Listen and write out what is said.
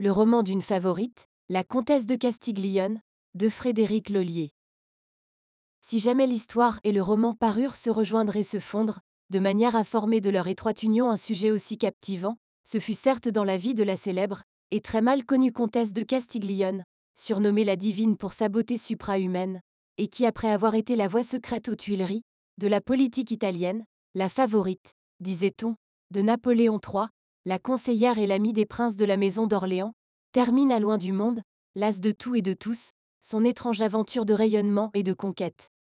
le roman d'une favorite, la comtesse de Castiglione, de Frédéric Lollier. Si jamais l'histoire et le roman parurent se rejoindre et se fondre, de manière à former de leur étroite union un sujet aussi captivant, ce fut certes dans la vie de la célèbre, et très mal connue comtesse de Castiglione, surnommée la divine pour sa beauté supra-humaine, et qui après avoir été la voix secrète aux Tuileries, de la politique italienne, la favorite, disait-on, de Napoléon III, la conseillère et l'amie des princes de la maison d'Orléans, termine à loin du monde, lasse de tout et de tous, son étrange aventure de rayonnement et de conquête.